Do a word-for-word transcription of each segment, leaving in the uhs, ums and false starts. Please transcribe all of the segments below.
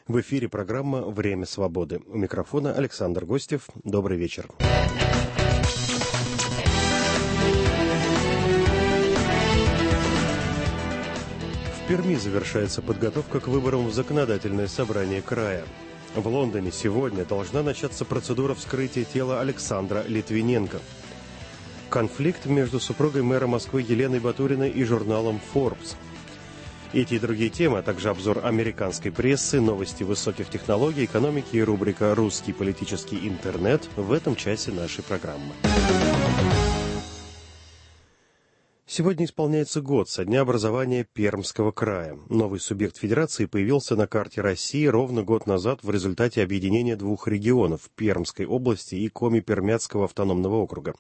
В эфире программа «Время свободы». У микрофона Александр Гостев. Добрый вечер. В Перми завершается подготовка к выборам в законодательное собрание края. В Лондоне сегодня должна начаться процедура вскрытия тела Александра Литвиненко. Конфликт между супругой мэра Москвы Еленой Батуриной и журналом Forbes. Эти и другие темы, а также обзор американской прессы, новости высоких технологий, экономики и рубрика «Русский политический интернет» в этом часе нашей программы. Сегодня исполняется год со дня образования Пермского края. Новый субъект федерации появился на карте России ровно год назад в результате объединения двух регионов – Пермской области и Коми-Пермяцкого автономного округа.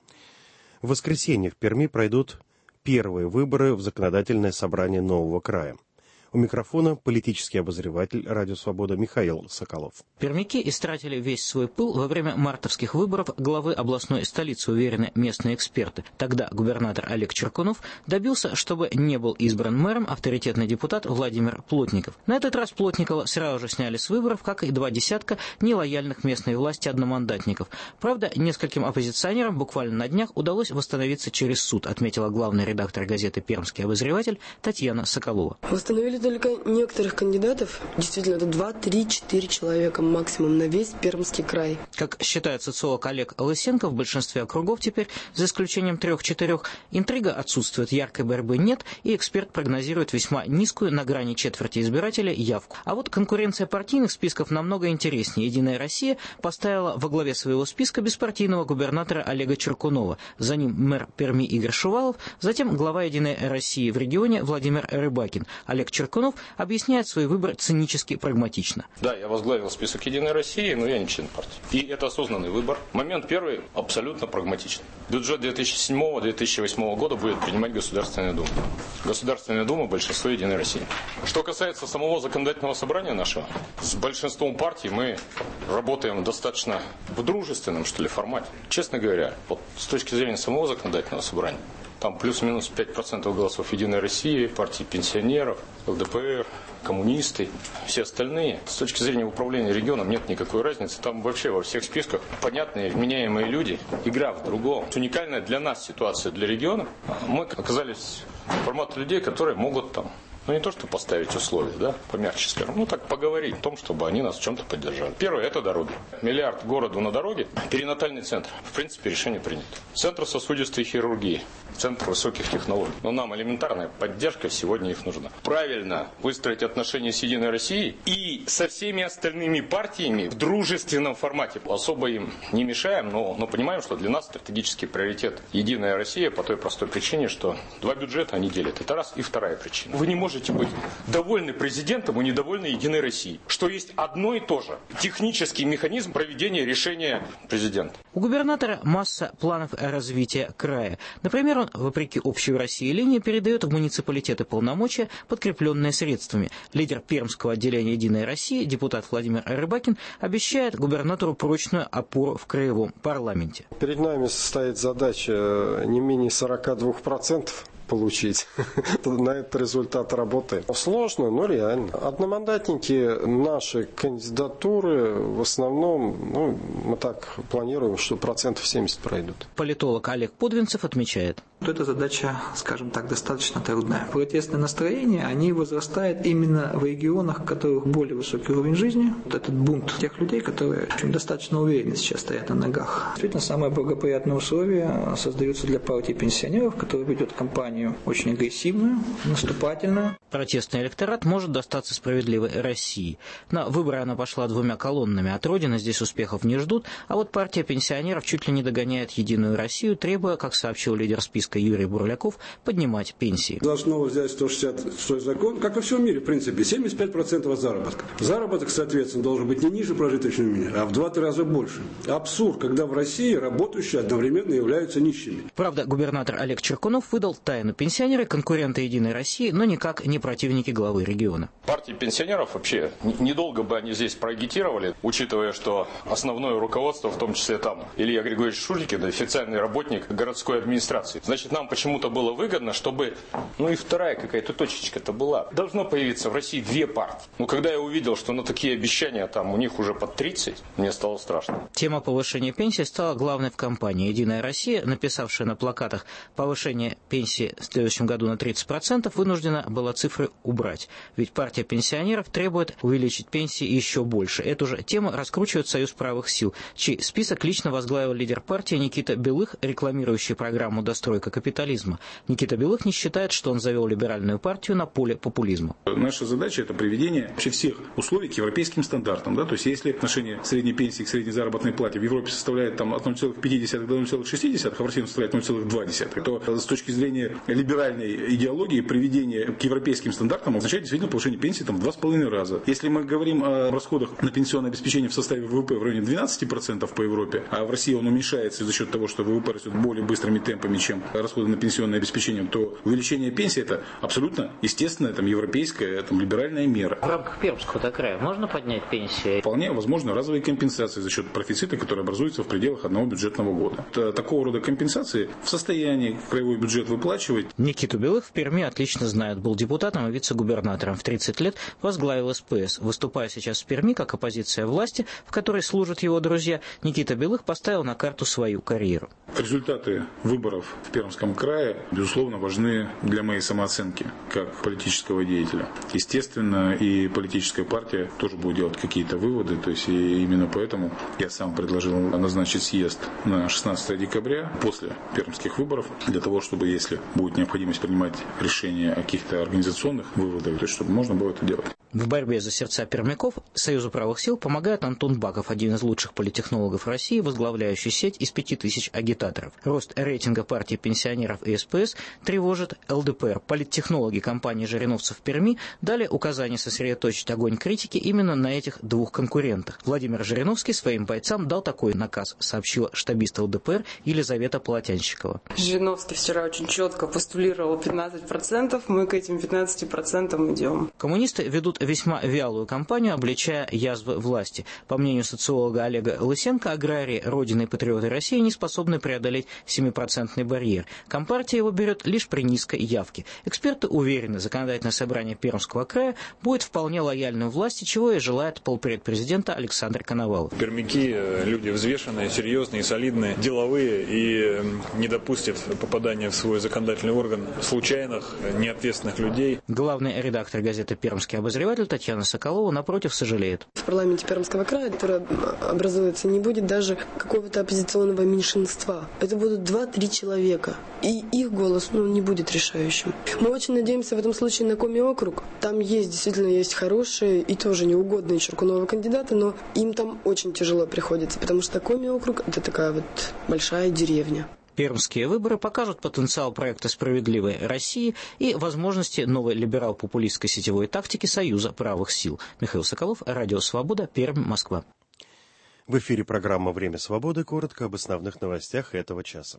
В воскресенье в Перми пройдут первые выборы в законодательное собрание нового края. У микрофона политический обозреватель «Радио Свобода» Михаил Соколов. Пермяки истратили весь свой пыл во время мартовских выборов главы областной столицы, уверены местные эксперты. Тогда губернатор Олег Черкунов добился, чтобы не был избран мэром авторитетный депутат Владимир Плотников. На этот раз Плотникова сразу же сняли с выборов, как и два десятка нелояльных местной власти одномандатников. Правда, нескольким оппозиционерам буквально на днях удалось восстановиться через суд, отметила главный редактор газеты «Пермский обозреватель» Татьяна Соколова. Восстановили только некоторых кандидатов. Действительно, это два, три, четыре человека максимум на весь Пермский край. Как считает социолог Олег Лысенко, в большинстве округов теперь, за исключением трех-четырех, интрига отсутствует, яркой борьбы нет, и эксперт прогнозирует весьма низкую, на грани четверти избирателей, явку. А вот конкуренция партийных списков намного интереснее. «Единая Россия» поставила во главе своего списка беспартийного губернатора Олега Черкунова. За ним мэр Перми Игорь Шувалов, затем глава «Единой России» в регионе Владимир Рыбакин. Олег Черкунов объясняет свой выбор цинически прагматично. Да, я возглавил список «Единой России», но я не член партии. И это осознанный выбор. Момент первый абсолютно прагматичный. Бюджет две тысячи седьмого — две тысячи восьмого года будет принимать Государственная Дума. Государственная Дума – большинство «Единой России». Что касается самого законодательного собрания нашего, с большинством партий мы работаем достаточно в дружественном, что ли, формате. Честно говоря, вот с точки зрения самого законодательного собрания, там плюс-минус пять процентов голосов «Единой России», партии пенсионеров, ЛДПР, коммунисты, все остальные. С точки зрения управления регионом нет никакой разницы. Там вообще во всех списках понятные, вменяемые люди. Игра в другом. Уникальная для нас ситуация, для региона. Мы оказались в формате людей, которые могут там, ну не то, что поставить условия, да, помягче скажем, ну так поговорить о том, чтобы они нас в чем-то поддержали. Первое – это дороги. Миллиард городу на дороге, перинатальный центр. В принципе, решение принято. Центр сосудистой хирургии, центр высоких технологий. Но нам элементарная поддержка сегодня их нужна. Правильно выстроить отношения с «Единой Россией» и со всеми остальными партиями в дружественном формате. Особо им не мешаем, но, но понимаем, что для нас стратегический приоритет «Единая Россия» по той простой причине, что два бюджета они делят. Это раз. И вторая причина. Вы не можете можете быть довольны президентом и недовольны «Единой Россией», что есть одно и то же. Технический механизм проведения решения президента. У губернатора масса планов развития края. Например, он, вопреки общей в России линии, передает в муниципалитеты полномочия, подкрепленные средствами. Лидер Пермского отделения «Единой России», депутат Владимир Рыбакин, обещает губернатору прочную опору в краевом парламенте. Перед нами стоит задача не менее сорок два процента получить. На этот результат работы. Сложно, но реально. Одномандатники наши кандидатуры в основном, ну, мы так планируем, что процентов семьдесят пройдут. Политолог Олег Подвинцев отмечает. Эта задача, скажем так, достаточно трудная. Протестные настроения, они возрастают именно в регионах, в которых более высокий уровень жизни. Вот этот бунт тех людей, которые очень достаточно уверенно сейчас стоят на ногах. Действительно, самые благоприятные условия создаются для партии пенсионеров, которая ведет кампанию очень агрессивную, наступательную. Протестный электорат может достаться «Справедливой России». На выборы она пошла двумя колоннами. От Родины здесь успехов не ждут, а вот партия пенсионеров чуть ли не догоняет «Единую Россию», требуя, как сообщил лидер списка Юрий Бурляков, поднимать пенсии. Должно взять сто шестьдесят шестой закон, как во всем мире, в принципе, семьдесят пять процентов от заработка. Заработок, соответственно, должен быть не ниже прожиточного минимума, а в два-три раза больше. Абсурд, когда в России работающие одновременно являются нищими. Правда, губернатор Олег Черкунов выдал тайну: пенсионеры – конкуренты «Единой России», но никак не противники главы региона. Партии пенсионеров вообще недолго бы они здесь проагитировали, учитывая, что основное руководство, в том числе там Илья Григорьевич Шурикин, официальный работник городской администрации. Значит, Значит, нам почему-то было выгодно, чтобы, ну и вторая какая-то точечка-то была. Должно появиться в России две партии. Но когда я увидел, что на такие обещания там у них уже под тридцать, мне стало страшно. Тема повышения пенсии стала главной в кампании. «Единая Россия», написавшая на плакатах повышение пенсии в следующем году на тридцать процентов, вынуждена была цифры убрать. Ведь партия пенсионеров требует увеличить пенсии еще больше. Эту же тему раскручивает Союз правых сил, чей список лично возглавил лидер партии Никита Белых, рекламирующий программу «Достройка капитализма». Никита Белых не считает, что он завел либеральную партию на поле популизма. Наша задача – это приведение вообще всех условий к европейским стандартам. Да? То есть, если отношение средней пенсии к средней заработной плате в Европе составляет там, от ноль целых пяти десятых до ноль целых шести десятых, а в России он составляет ноль целых две десятых, то с точки зрения либеральной идеологии приведение к европейским стандартам означает действительно повышение пенсии там, в два с половиной раза. Если мы говорим о расходах на пенсионное обеспечение в составе ВВП в районе двенадцати процентов по Европе, а в России он уменьшается за счет того, что ВВП растет более быстрыми темпами, чем расходы на пенсионное обеспечение, то увеличение пенсии – это абсолютно естественная там, европейская там, либеральная мера. В рамках Пермского края можно поднять пенсии? Вполне возможно разовые компенсации за счет профицита, который образуется в пределах одного бюджетного года. Такого рода компенсации в состоянии краевой бюджет выплачивать. Никиту Белых в Перми отлично знают. Был депутатом и вице-губернатором. В тридцать лет возглавил СПС. Выступая сейчас в Перми как оппозиция власти, в которой служат его друзья, Никита Белых поставил на карту свою карьеру. Результаты выборов в Пермском крае, безусловно, важны для моей самооценки как политического деятеля. Естественно, и политическая партия тоже будет делать какие-то выводы. То есть и именно поэтому я сам предложил назначить съезд на шестнадцатое декабря после пермских выборов, для того, чтобы, если будет необходимость принимать решения о каких-то организационных выводах, то есть чтобы можно было это делать. В борьбе за сердца пермяков Союзу правых сил помогает Антон Баков, один из лучших политтехнологов России, возглавляющий сеть из пяти тысяч агитаторов. Рост рейтинга партии пенсионеров и СПС тревожит эл дэ пэ эр. Политтехнологи компании Жириновцев в Перми дали указание сосредоточить огонь критики именно на этих двух конкурентах. Владимир Жириновский своим бойцам дал такой наказ, сообщила штабист эл дэ пэ эр Елизавета Полотянщикова. Жириновский вчера очень четко постулировал пятнадцать процентов, мы к этим пятнадцати процентам идем. Коммунисты ведут весьма вялую кампанию, обличая язвы власти. По мнению социолога Олега Лысенко, аграрии, Родины и патриоты России не способны преодолеть семипроцентный барьер. Компартия его берет лишь при низкой явке. Эксперты уверены, законодательное собрание Пермского края будет вполне лояльным власти, чего и желает полпред президента Александр Коновалов. Пермяки люди взвешенные, серьезные, солидные, деловые и не допустят попадания в свой законодательный орган случайных, неответственных людей. Главный редактор газеты «Пермский обозреватель» Татьяна Соколова, напротив, сожалеет. В парламенте Пермского края, который образуется, не будет даже какого-то оппозиционного меньшинства. Это будут два-три человека. И их голос ну, не будет решающим. Мы очень надеемся в этом случае на Коми округ. Там есть, действительно, есть хорошие и тоже неугодные Чуркунова кандидаты, но им там очень тяжело приходится, потому что Коми округ – это такая вот большая деревня. Пермские выборы покажут потенциал проекта «Справедливой России» и возможности новой либерал-популистской сетевой тактики Союза правых сил. Михаил Соколов, Радио Свобода, Пермь, Москва. В эфире программа «Время свободы». Коротко об основных новостях этого часа.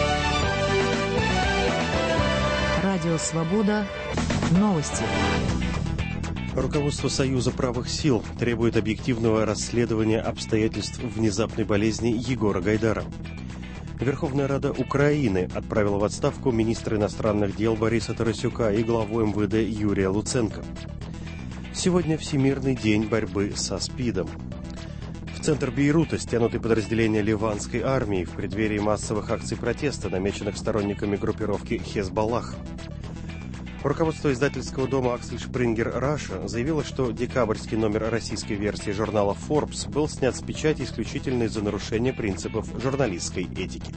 Радио Свобода. Новости. Руководство Союза правых сил требует объективного расследования обстоятельств внезапной болезни Егора Гайдара. Верховная Рада Украины отправила в отставку министра иностранных дел Бориса Тарасюка и главу эм вэ дэ Юрия Луценко. Сегодня Всемирный день борьбы со СПИДом. В центр Бейрута стянуты подразделения ливанской армии в преддверии массовых акций протеста, намеченных сторонниками группировки Хезболлах. Руководство издательского дома Аксель Шпрингер Раша заявило, что декабрьский номер российской версии журнала Forbes был снят с печати исключительно из-за нарушения принципов журналистской этики.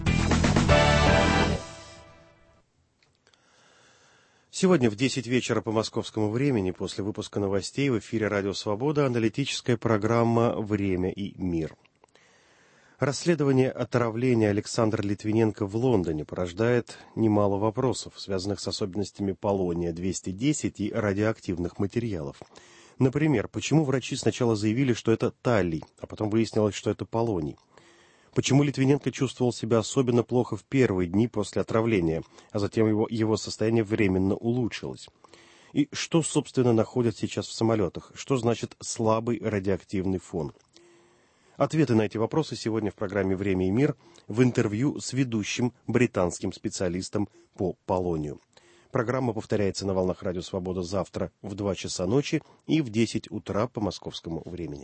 Сегодня в десять вечера по московскому времени, после выпуска новостей, в эфире «Радио Свобода» аналитическая программа «Время и мир». Расследование отравления Александра Литвиненко в Лондоне порождает немало вопросов, связанных с особенностями полония двести десять и радиоактивных материалов. Например, почему врачи сначала заявили, что это таллий, а потом выяснилось, что это полоний? Почему Литвиненко чувствовал себя особенно плохо в первые дни после отравления, а затем его, его состояние временно улучшилось? И что, собственно, находят сейчас в самолетах? Что значит слабый радиоактивный фон? Ответы на эти вопросы сегодня в программе «Время и мир» в интервью с ведущим британским специалистом по полонию. Программа повторяется на волнах Радио Свобода завтра в два часа ночи и в десять утра по московскому времени.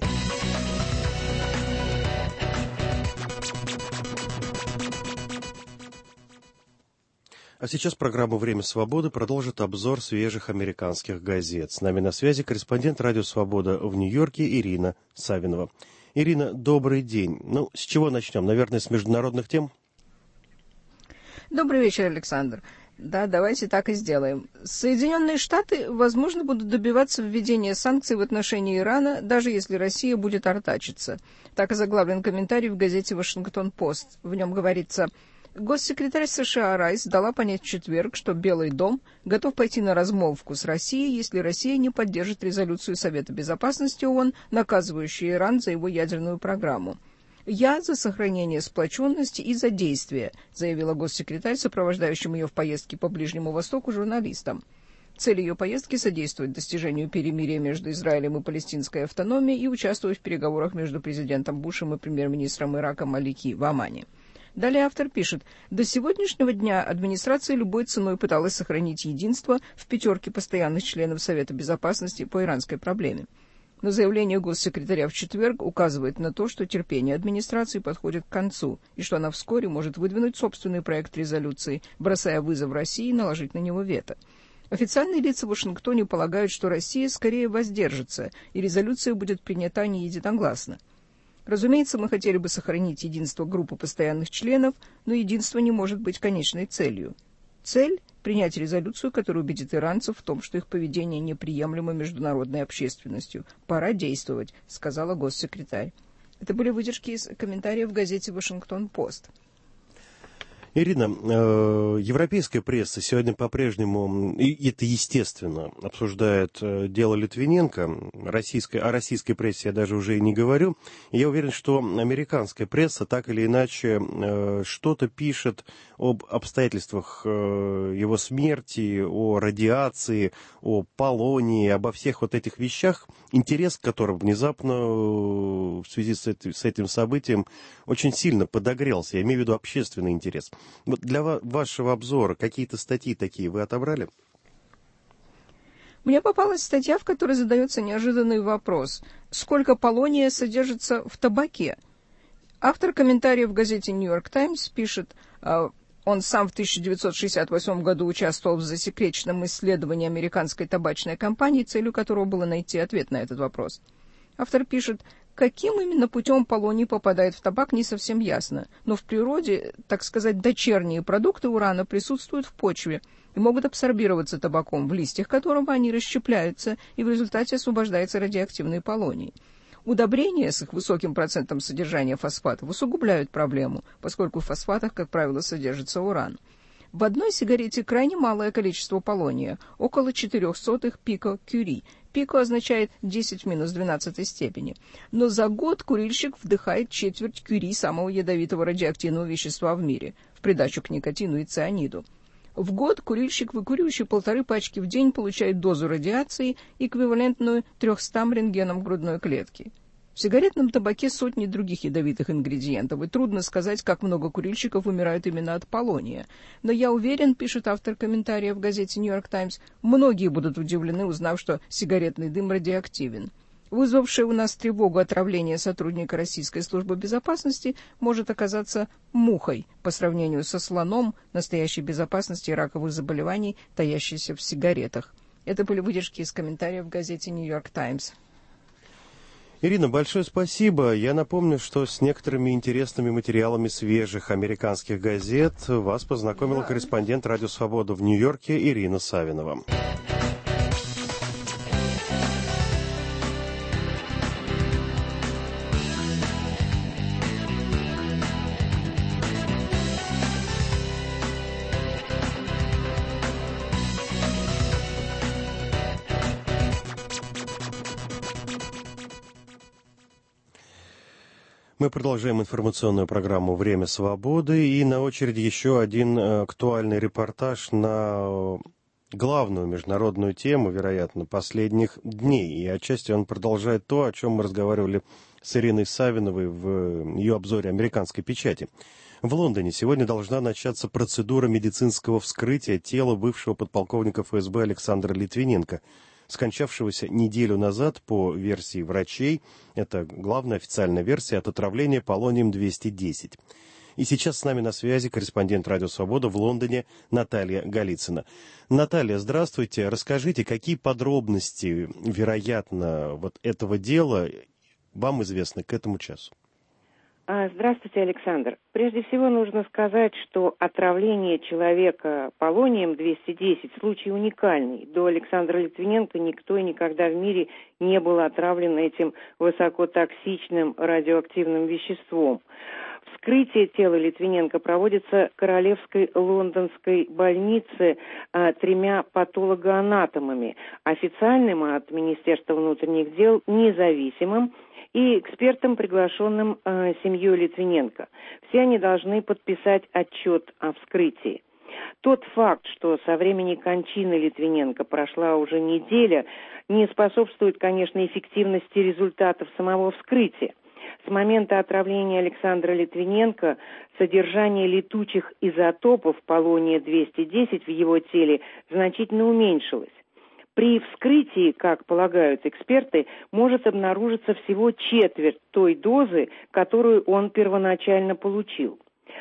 А сейчас программу «Время свободы» продолжит обзор свежих американских газет. С нами на связи корреспондент Радио Свобода в Нью-Йорке Ирина Савинова. Ирина, добрый день. Ну, с чего начнем? Наверное, с международных тем? Добрый вечер, Александр. Да, давайте так и сделаем. Соединенные Штаты, возможно, будут добиваться введения санкций в отношении Ирана, даже если Россия будет артачиться. Так озаглавлен комментарий в газете «Вашингтон-Пост». В нем говорится: госсекретарь США Райс дала понять в четверг, что Белый дом готов пойти на размолвку с Россией, если Россия не поддержит резолюцию Совета Безопасности ООН, наказывающую Иран за его ядерную программу. «Я за сохранение сплоченности и за действия», заявила госсекретарь, сопровождающим ее в поездке по Ближнему Востоку журналистам. Цель ее поездки — содействовать достижению перемирия между Израилем и палестинской автономией и участвовать в переговорах между президентом Бушем и премьер-министром Ирака Малики в Омане. Далее автор пишет: до сегодняшнего дня администрация любой ценой пыталась сохранить единство в пятерке постоянных членов Совета Безопасности по иранской проблеме. Но заявление госсекретаря в четверг указывает на то, что терпение администрации подходит к концу, и что она вскоре может выдвинуть собственный проект резолюции, бросая вызов России наложить на него вето. Официальные лица в Вашингтоне полагают, что Россия скорее воздержится, и резолюция будет принята не единогласно. Разумеется, мы хотели бы сохранить единство группы постоянных членов, но единство не может быть конечной целью. Цель — принять резолюцию, которая убедит иранцев в том, что их поведение неприемлемо международной общественностью. Пора действовать, сказала госсекретарь. Это были выдержки из комментариев в газете «Вашингтон-Пост». Ирина, э, европейская пресса сегодня по-прежнему, и это естественно, обсуждает э, дело Литвиненко. Российской, о российской прессе я даже уже и не говорю. И я уверен, что американская пресса так или иначе э, что-то пишет об обстоятельствах э, его смерти, о радиации, о полонии, обо всех вот этих вещах, интерес к которым внезапно э, в связи с этим, с этим событием очень сильно подогрелся. Я имею в виду общественный интерес. Вот для вашего обзора какие-то статьи такие вы отобрали? Мне попалась статья, в которой задается неожиданный вопрос: сколько полония содержится в табаке? Автор комментария в газете «Нью-Йорк Таймс» пишет: он сам в тысяча девятьсот шестьдесят восьмом году участвовал в засекреченном исследовании американской табачной компании, целью которого было найти ответ на этот вопрос. Автор пишет: каким именно путем полоний попадает в табак, не совсем ясно, но в природе, так сказать, дочерние продукты урана присутствуют в почве и могут абсорбироваться табаком, в листьях которого они расщепляются, и в результате освобождается радиоактивный полоний. Удобрения с их высоким процентом содержания фосфатов усугубляют проблему, поскольку в фосфатах, как правило, содержится уран. В одной сигарете крайне малое количество полония, около четырех сотых пико-кюри. Пико означает десять в минус двенадцатой степени. Но за год курильщик вдыхает четверть кюри самого ядовитого радиоактивного вещества в мире, в придачу к никотину и цианиду. В год курильщик, выкуривающий полторы пачки в день, получает дозу радиации, эквивалентную трехстам рентгенам грудной клетки. В сигаретном табаке сотни других ядовитых ингредиентов, и трудно сказать, как много курильщиков умирают именно от полония. Но я уверен, пишет автор комментария в газете «Нью-Йорк Таймс», многие будут удивлены, узнав, что сигаретный дым радиоактивен. Вызвавшее у нас тревогу отравление сотрудника Российской службы безопасности может оказаться мухой по сравнению со слоном настоящей безопасности раковых заболеваний, таящейся в сигаретах. Это были выдержки из комментариев в газете «Нью-Йорк Таймс». Ирина, большое спасибо. Я напомню, что с некоторыми интересными материалами свежих американских газет вас познакомила корреспондент Радио Свобода в Нью-Йорке Ирина Савинова. Мы продолжаем информационную программу «Время свободы», и на очереди еще один актуальный репортаж на главную международную тему, вероятно, последних дней. И отчасти он продолжает то, о чем мы разговаривали с Ириной Савиновой в ее обзоре американской печати. В Лондоне сегодня должна начаться процедура медицинского вскрытия тела бывшего подполковника эф эс бэ Александра Литвиненко, скончавшегося неделю назад, по версии врачей, это главная официальная версия, от отравления полонием двести десять. И сейчас с нами на связи корреспондент «Радио Свобода» в Лондоне Наталья Голицына. Наталья, здравствуйте. Расскажите, какие подробности, вероятно, вот этого дела вам известны к этому часу? Здравствуйте, Александр. Прежде всего нужно сказать, что отравление человека полонием двести десять случай уникальный. До Александра Литвиненко никто и никогда в мире не был отравлен этим высокотоксичным радиоактивным веществом. Вскрытие тела Литвиненко проводится в Королевской лондонской больнице а, тремя патологоанатомами, официальным от Министерства внутренних дел, независимым и экспертом, приглашенным э, семьей Литвиненко. Все они должны подписать отчет о вскрытии. Тот факт, что со времени кончины Литвиненко прошла уже неделя, не способствует, конечно, эффективности результатов самого вскрытия. С момента отравления Александра Литвиненко содержание летучих изотопов полония двести десять в его теле значительно уменьшилось. При вскрытии, как полагают эксперты, может обнаружиться всего четверть той дозы, которую он первоначально получил.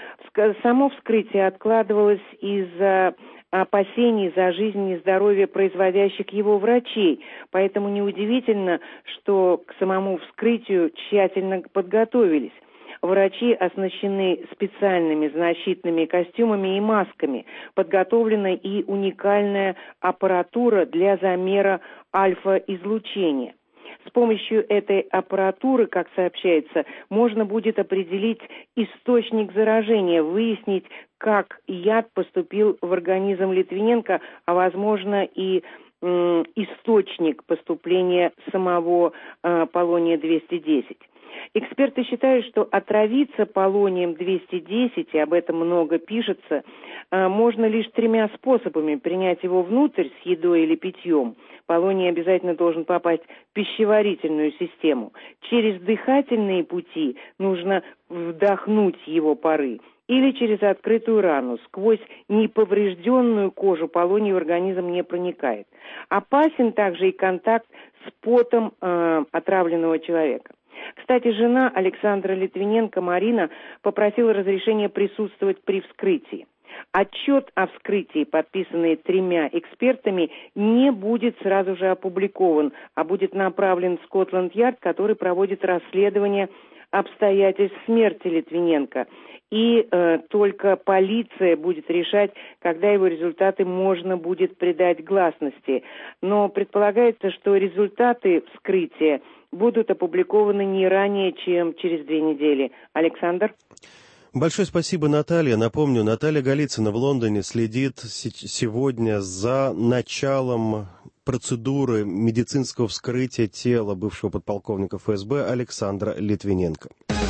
Само вскрытие откладывалось из-за опасений за жизнь и здоровье производящих его врачей, поэтому неудивительно, что к самому вскрытию тщательно подготовились. Врачи оснащены специальными защитными костюмами и масками. Подготовлена и уникальная аппаратура для замера альфа-излучения. С помощью этой аппаратуры, как сообщается, можно будет определить источник заражения, выяснить, как яд поступил в организм Литвиненко, а, возможно, и м, источник поступления самого э, полония двести десять. Эксперты считают, что отравиться полонием двести десять, и об этом много пишется, можно лишь тремя способами: принять его внутрь с едой или питьем. Полоний обязательно должен попасть в пищеварительную систему. Через дыхательные пути нужно вдохнуть его пары. Или через открытую рану. Сквозь неповрежденную кожу полоний в организм не проникает. Опасен также и контакт с потом э, отравленного человека. Кстати, жена Александра Литвиненко, Марина, попросила разрешения присутствовать при вскрытии. Отчет о вскрытии, подписанный тремя экспертами, не будет сразу же опубликован, а будет направлен в Скотланд-Ярд, который проводит расследование обстоятельств смерти Литвиненко. И э, только полиция будет решать, когда его результаты можно будет придать гласности. Но предполагается, что результаты вскрытия будут опубликованы не ранее, чем через две недели. Александр? Большое спасибо, Наталья. Напомню, Наталья Голицына в Лондоне следит сегодня за началом процедуры медицинского вскрытия тела бывшего подполковника эф эс бэ Александра Литвиненко.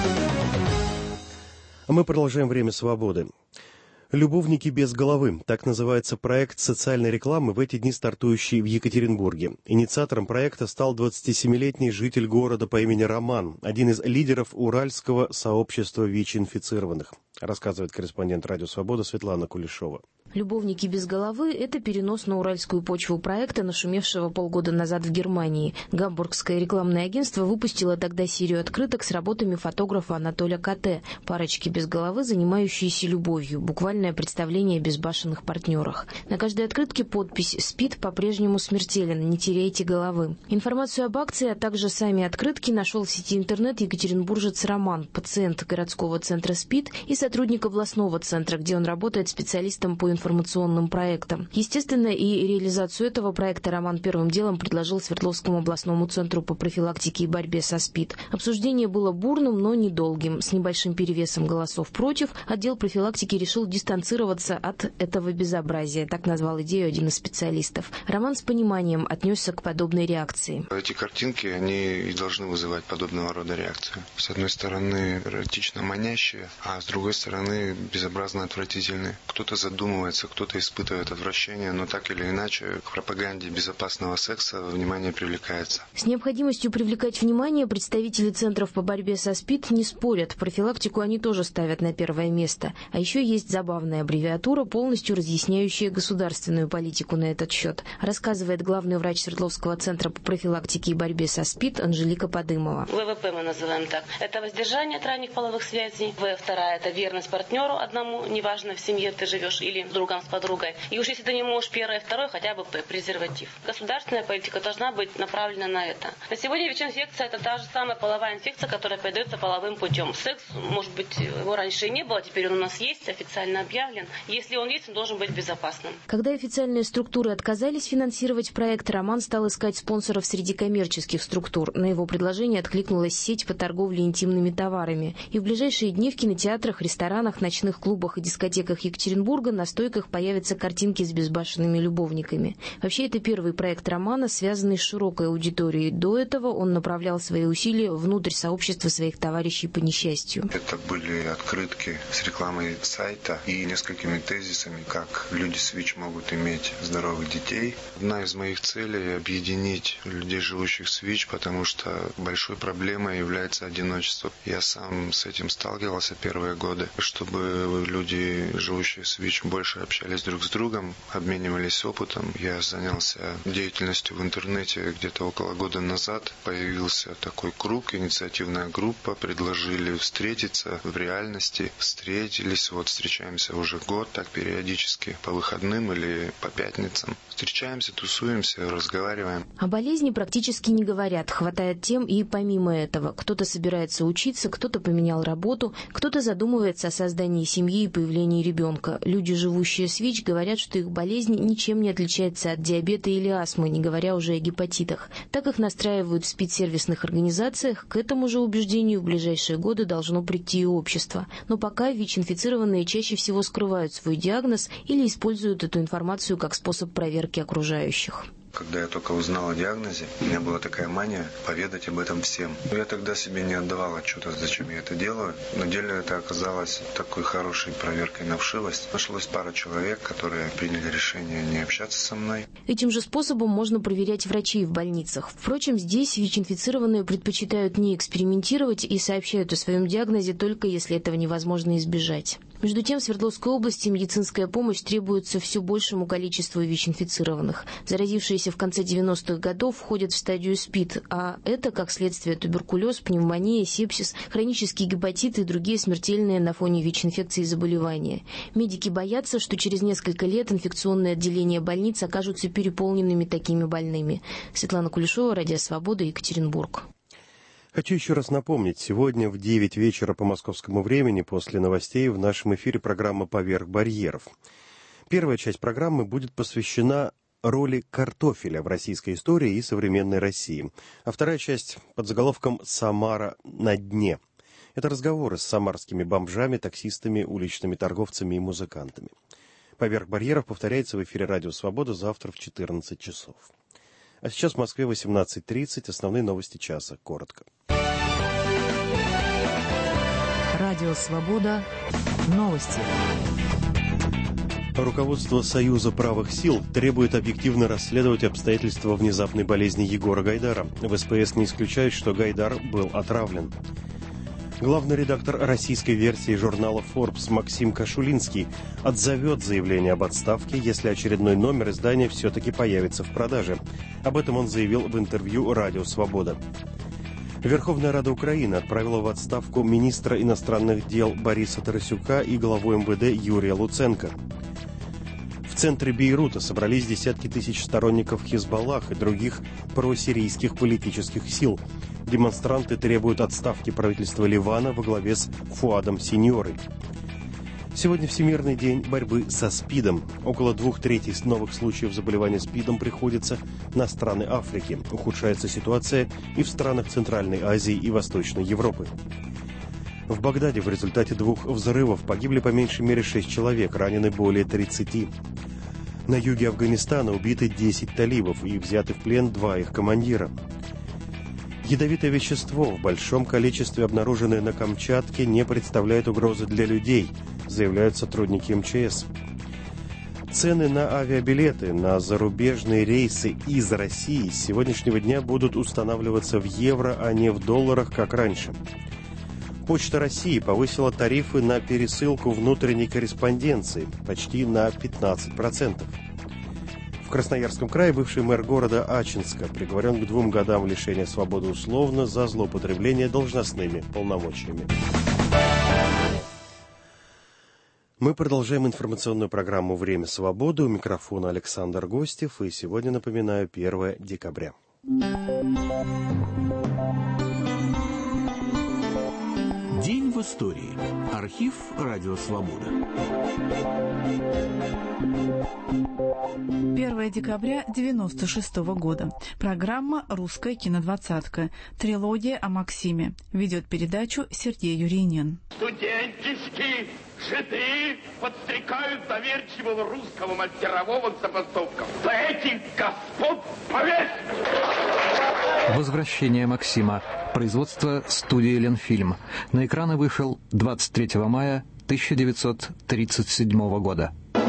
А мы продолжаем «Время свободы». «Любовники без головы» – так называется проект социальной рекламы, в эти дни стартующий в Екатеринбурге. Инициатором проекта стал двадцатисемилетний житель города по имени Роман, один из лидеров уральского сообщества ВИЧ-инфицированных, рассказывает корреспондент «Радио Свобода» Светлана Кулешова. «Любовники без головы» — это перенос на уральскую почву проекта, нашумевшего полгода назад в Германии. Гамбургское рекламное агентство выпустило тогда серию открыток с работами фотографа Анатолия Коте, парочки без головы, занимающиеся любовью, буквальное представление о безбашенных партнерах. На каждой открытке подпись «СПИД по-прежнему смертелен, не теряйте головы». Информацию об акции, а также сами открытки нашел в сети интернет екатеринбуржец Роман, пациент городского центра СПИД и сотрудник областного центра, где он работает специалистом по информационным проектам. Естественно, и реализацию этого проекта Роман первым делом предложил Свердловскому областному центру по профилактике и борьбе со СПИД. Обсуждение было бурным, но недолгим. С небольшим перевесом голосов против, отдел профилактики решил дистанцироваться от этого безобразия, так назвал идею один из специалистов. Роман с пониманием отнесся к подобной реакции. Эти картинки, они и должны вызывать подобного рода реакцию. С одной стороны, эротично манящие, а с другой стороны, безобразно отвратительные. Кто-то задумывается нравится, кто-то испытывает отвращение, но так или иначе к пропаганде безопасного секса внимание привлекается. С необходимостью привлекать внимание представители центров по борьбе со СПИД не спорят. Профилактику они тоже ставят на первое место. А еще есть забавная аббревиатура, полностью разъясняющая государственную политику на этот счет, рассказывает главный врач Свердловского центра по профилактике и борьбе со СПИД Анжелика Подымова. вэ вэ пэ мы называем так. Это воздержание от ранних половых связей. В вторая – это верность партнеру одному, неважно, в семье ты живешь или с другом, с подругой. И уж если ты не можешь первое, второе, хотя бы П, презерватив. Государственная политика должна быть направлена на это. На сегодня ВИЧ-инфекция – это та же самая половая инфекция, которая передается половым путем. Секс, может быть, его раньше и не было, теперь он у нас есть, официально объявлен. Если он есть, он должен быть безопасным. Когда официальные структуры отказались финансировать проект, Роман стал искать спонсоров среди коммерческих структур. На его предложение откликнулась сеть по торговле интимными товарами. И в ближайшие дни в кинотеатрах, ресторанах, ночных клубах и дискотеках Екатеринбурга на стойках появятся картинки с безбашенными любовниками. Вообще, это первый проект Романа, связанный с широкой аудиторией. До этого он направлял свои усилия внутрь сообщества своих товарищей по несчастью. Это были открытки с рекламой сайта и несколькими тезисами, как люди с ВИЧ могут иметь здоровых детей. Одна из моих целей – объединить людей, живущих с ВИЧ, потому что большой проблемой является одиночество. Я сам с этим сталкивался первые годы. Чтобы люди, живущие с ВИЧ, больше общались друг с другом, обменивались опытом, я занялся деятельностью в интернете где-то около года назад. Появился такой круг, инициативная группа, предложили встретиться в реальности. Встретились, вот встречаемся уже год, так периодически, по выходным или по пятницам. Встречаемся, тусуемся, разговариваем. О болезни практически не говорят, хватает тем и помимо этого. Кто-то собирается учиться, кто-то поменял работу, кто-то задумывается о создании семьи и появлении ребенка. Люди, живущие с ВИЧ, говорят, что их болезнь ничем не отличается от диабета или астмы, не говоря уже о гепатитах. Так их настраивают в СПИД-сервисных организациях. К этому же убеждению в ближайшие годы должно прийти и общество. Но пока ВИЧ-инфицированные чаще всего скрывают свой диагноз или используют эту информацию как способ проверки окружающих. Когда я только узнал о диагнозе, у меня была такая мания поведать об этом всем. Но я тогда себе не отдавал отчета, зачем я это делаю. На деле это оказалось такой хорошей проверкой на вшивость. Нашлось пара человек, которые приняли решение не общаться со мной. Этим же способом можно проверять врачей в больницах. Впрочем, здесь ВИЧ-инфицированные предпочитают не экспериментировать и сообщают о своем диагнозе только если этого невозможно избежать. Между тем, в Свердловской области медицинская помощь требуется все большему количеству ВИЧ-инфицированных. Заразившиеся в конце девяностых годов входят в стадию СПИД, а это, как следствие, туберкулез, пневмония, сепсис, хронические гепатиты и другие смертельные на фоне ВИЧ-инфекции заболевания. Медики боятся, что через несколько лет инфекционные отделения больниц окажутся переполненными такими больными. Светлана Кулешова, Радио Свобода, Екатеринбург. Хочу еще раз напомнить, сегодня в девять вечера по московскому времени после новостей в нашем эфире программа «Поверх барьеров». Первая часть программы будет посвящена роли картофеля в российской истории и современной России, а вторая часть под заголовком «Самара на дне». Это разговоры с самарскими бомжами, таксистами, уличными торговцами и музыкантами. «Поверх барьеров» повторяется в эфире «Радио Свобода» завтра в четырнадцать часов. А сейчас в Москве восемнадцать тридцать. Основные новости часа. Коротко. Радио Свобода. Новости. Руководство Союза правых сил требует объективно расследовать обстоятельства внезапной болезни Егора Гайдара. В эс пэ эс не исключают, что Гайдар был отравлен. Главный редактор российской версии журнала Forbes Максим Кашулинский отзовет заявление об отставке, если очередной номер издания все-таки появится в продаже. Об этом он заявил в интервью «Радио Свобода». Верховная Рада Украины отправила в отставку министра иностранных дел Бориса Тарасюка и главу эм вэ дэ Юрия Луценко. В центре Бейрута собрались десятки тысяч сторонников Хизбаллах и других просирийских политических сил. Демонстранты требуют отставки правительства Ливана во главе с Фуадом Синьорой. Сегодня Всемирный день борьбы со СПИДом. Около двух третей новых случаев заболевания СПИДом приходится на страны Африки. Ухудшается ситуация и в странах Центральной Азии и Восточной Европы. В Багдаде в результате двух взрывов погибли по меньшей мере шесть человек, ранены более тридцати. На юге Афганистана убиты десять талибов и взяты в плен два их командира. Ядовитое вещество в большом количестве, обнаруженное на Камчатке, не представляет угрозы для людей, заявляют сотрудники эм че эс. Цены на авиабилеты на зарубежные рейсы из России с сегодняшнего дня будут устанавливаться в евро, а не в долларах, как раньше. Почта России повысила тарифы на пересылку внутренней корреспонденции почти на пятнадцать процентов. В Красноярском крае бывший мэр города Ачинска приговорен к двум годам лишения свободы условно за злоупотребление должностными полномочиями. Мы продолжаем информационную программу «Время свободы». У микрофона Александр Гостев. И сегодня, напоминаю, первое декабря. День в истории. Архив «Радио Свобода». первое декабря девяносто шестого года. Программа «Русская кинодвадцатка». Трилогия о Максиме. Ведет передачу Сергей Юринин. Студенческие жиды подстрекают доверчивого русского мастерового к забастовкам. За этих господ повесь! «Возвращение Максима». Производство студии «Ленфильм». На экраны вышел двадцать третьего мая тысяча девятьсот тридцать седьмого года.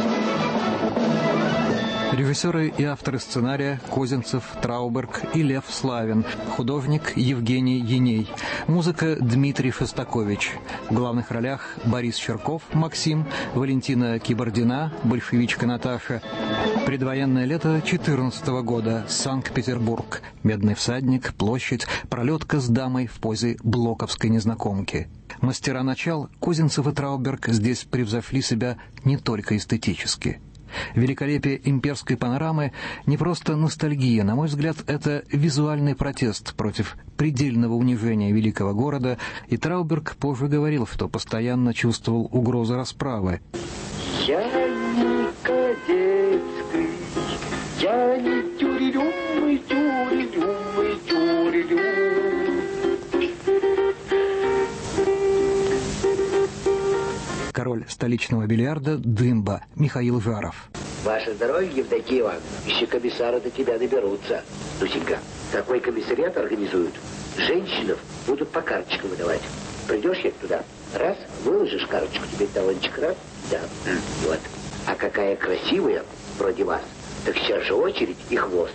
Режиссеры и авторы сценария Козинцев, Трауберг и Лев Славин. Художник Евгений Еней. Музыка Дмитрий Шостакович. В главных ролях Борис Черков, Максим, Валентина Кибордина, большевичка Наташа. Предвоенное лето четырнадцатого года. Санкт-Петербург. Медный всадник, площадь, пролетка с дамой в позе блоковской незнакомки. Мастера начал Козинцев и Трауберг здесь превзошли себя не только эстетически. Великолепие имперской панорамы не просто ностальгия, на мой взгляд, это визуальный протест против предельного унижения великого города, и Трауберг позже говорил, что постоянно чувствовал угрозу расправы. Я не кадетский, я не тюрелюмый, тюрелюмый, тюрелюмый. Король столичного бильярда Дымба Михаил Жаров. Ваше здоровье, Евдокия Ивановна. Еще комиссары до тебя доберутся. Дусенька, такой комиссариат организуют. Женщинов будут по карточкам выдавать. Придешь я туда, раз, выложишь карточку, тебе талончик, раз, да, вот. А какая красивая, вроде вас, так сейчас же очередь и хвост.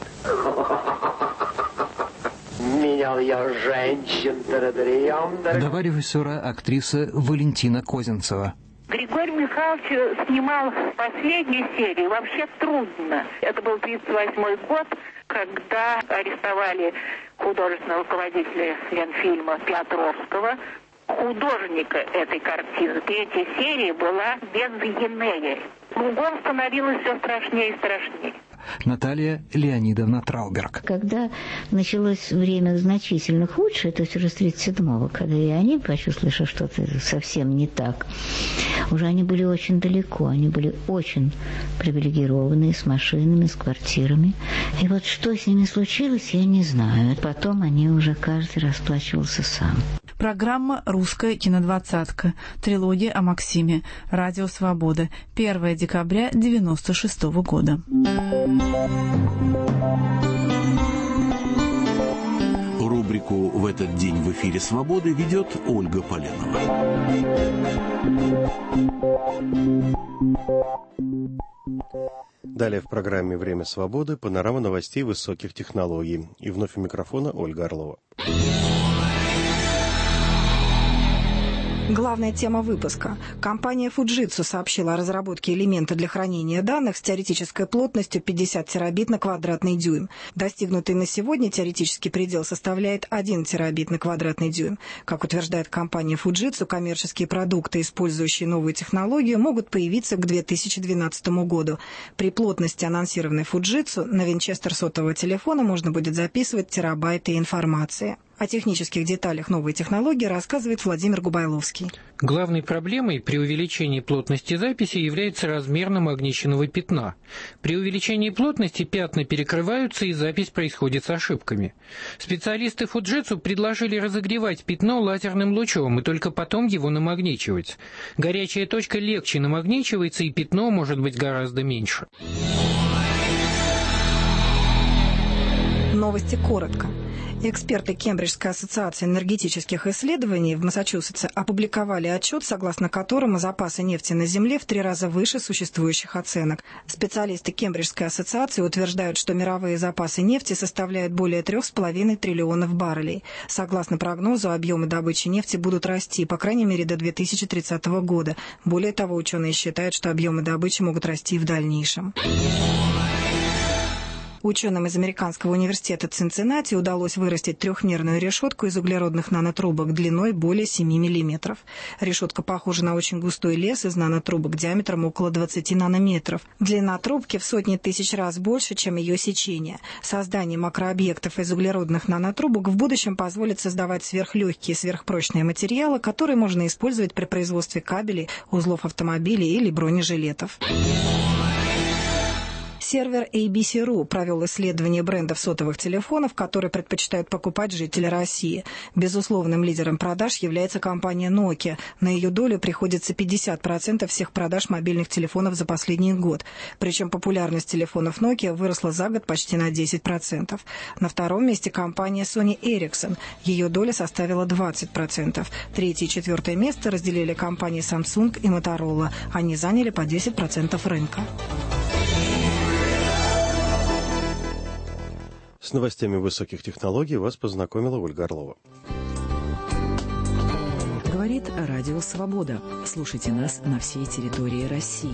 Менял я женщин. Два режиссера, актриса Валентина Козинцева. Григорий Михайлович снимал последнюю серию. Вообще трудно. Это был тридцать восьмой год, когда арестовали художественного руководителя Ленфильма Петровского, художника этой картины. Третья серия была без Енея. Кругом становилось все страшнее и страшнее. Наталья Леонидовна Трауберг. Когда началось время значительно худшее, то есть уже с тридцать седьмого, когда и они почувствовали, что что-то совсем не так, уже они были очень далеко, они были очень привилегированные, с машинами, с квартирами. И вот что с ними случилось, я не знаю. Потом они уже каждый расплачивался сам. Программа «Русская кинодвадцатка». Трилогия о Максиме. Радио Свобода. первое декабря девяносто шестого года. Рубрику «В этот день в эфире Свободы» ведет Ольга Поленова. Далее в программе «Время свободы» панорама новостей высоких технологий. И вновь у микрофона Ольга Орлова. Главная тема выпуска. Компания Fujitsu сообщила о разработке элемента для хранения данных с теоретической плотностью пятьдесят терабит на квадратный дюйм. Достигнутый на сегодня теоретический предел составляет один терабит на квадратный дюйм. Как утверждает компания Fujitsu, коммерческие продукты, использующие новую технологию, могут появиться к две тысячи двенадцатому году. При плотности, анонсированной Fujitsu, на винчестер сотового телефона можно будет записывать терабайты информации. О технических деталях новой технологии рассказывает Владимир Губайловский. Главной проблемой при увеличении плотности записи является размер намагниченного пятна. При увеличении плотности пятна перекрываются, и запись происходит с ошибками. Специалисты Fujitsu предложили разогревать пятно лазерным лучом и только потом его намагничивать. Горячая точка легче намагничивается, и пятно может быть гораздо меньше. Новости коротко. Эксперты Кембриджской ассоциации энергетических исследований в Массачусетсе опубликовали отчет, согласно которому запасы нефти на Земле в три раза выше существующих оценок. Специалисты Кембриджской ассоциации утверждают, что мировые запасы нефти составляют более трех с половиной триллионов баррелей. Согласно прогнозу, объемы добычи нефти будут расти, по крайней мере, до две тысячи тридцатого года. Более того, ученые считают, что объемы добычи могут расти и в дальнейшем. Ученым из Американского университета Цинциннати удалось вырастить трехмерную решетку из углеродных нанотрубок длиной более семи миллиметров. Решетка похожа на очень густой лес из нанотрубок диаметром около двадцати нанометров. Длина трубки в сотни тысяч раз больше, чем ее сечение. Создание макрообъектов из углеродных нанотрубок в будущем позволит создавать сверхлегкие и сверхпрочные материалы, которые можно использовать при производстве кабелей, узлов автомобилей или бронежилетов. Сервер эй би си точка ру провел исследование брендов сотовых телефонов, которые предпочитают покупать жители России. Безусловным лидером продаж является компания Nokia. На ее долю приходится пятьдесят процентов всех продаж мобильных телефонов за последний год. Причем популярность телефонов Nokia выросла за год почти на десять процентов. На втором месте компания Sony Ericsson. Ее доля составила двадцать процентов. Третье и четвертое место разделили компании Samsung и Motorola. Они заняли по десять процентов рынка. С новостями высоких технологий вас познакомила Ольга Орлова. Говорит Радио Свобода. Слушайте нас на всей территории России.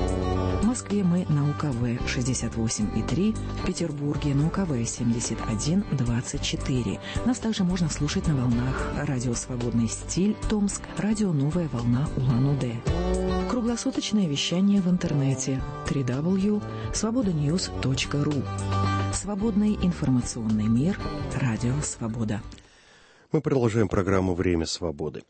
В Москве мы на УКВ шестьдесят восемь и три, в Петербурге на УКВ семьдесят один двадцать четыре. Нас также можно слушать на волнах Радио Свободный стиль Томск, Радио Новая волна Улан-Удэ. Круглосуточное вещание в интернете дабл ю дабл ю дабл ю точка свобода ньюс точка ру. Свободный информационный мир. Радио Свобода. Мы продолжаем программу «Время свободы».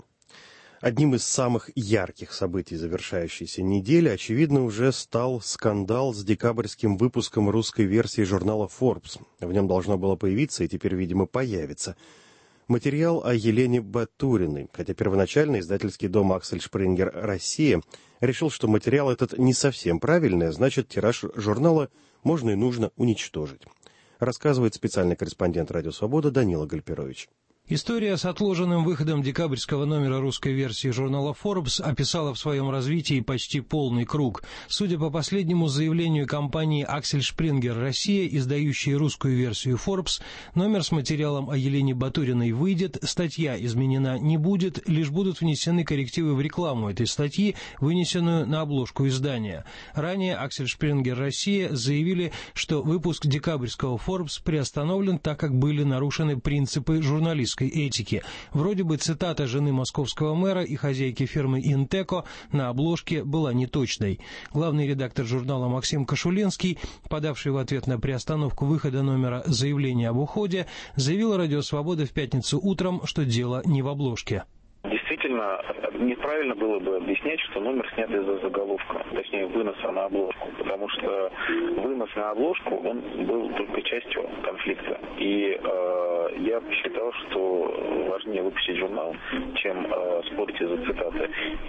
Одним из самых ярких событий завершающейся недели, очевидно, уже стал скандал с декабрьским выпуском русской версии журнала Forbes. В нем должно было появиться, и теперь, видимо, появится, материал о Елене Батуриной, хотя первоначально издательский дом «Аксель Шпрингер Россия» решил, что материал этот не совсем правильный, а значит, тираж журнала можно и нужно уничтожить. Рассказывает специальный корреспондент «Радио Свобода» Данила Гальперович. История с отложенным выходом декабрьского номера русской версии журнала Forbes описала в своем развитии почти полный круг. Судя по последнему заявлению компании «Аксель Шпрингер Россия», издающей русскую версию Forbes, номер с материалом о Елене Батуриной выйдет, статья изменена не будет, лишь будут внесены коррективы в рекламу этой статьи, вынесенную на обложку издания. Ранее «Аксель Шпрингер Россия» заявили, что выпуск декабрьского Forbes приостановлен, так как были нарушены принципы журналистской этики. Вроде бы цитата жены московского мэра и хозяйки фирмы «Интеко» на обложке была неточной. Главный редактор журнала Максим Кашулинский, подавший в ответ на приостановку выхода номера заявление об уходе, заявил «Радио Свобода» в пятницу утром, что дело не в обложке. Действительно, неправильно было бы объяснять, что номер снят из-за заголовка, точнее выноса на обложку, потому что вынос на обложку, он был только частью конфликта. И э, я считал, что важнее выпустить журнал, чем э, спорить из-за цитаты.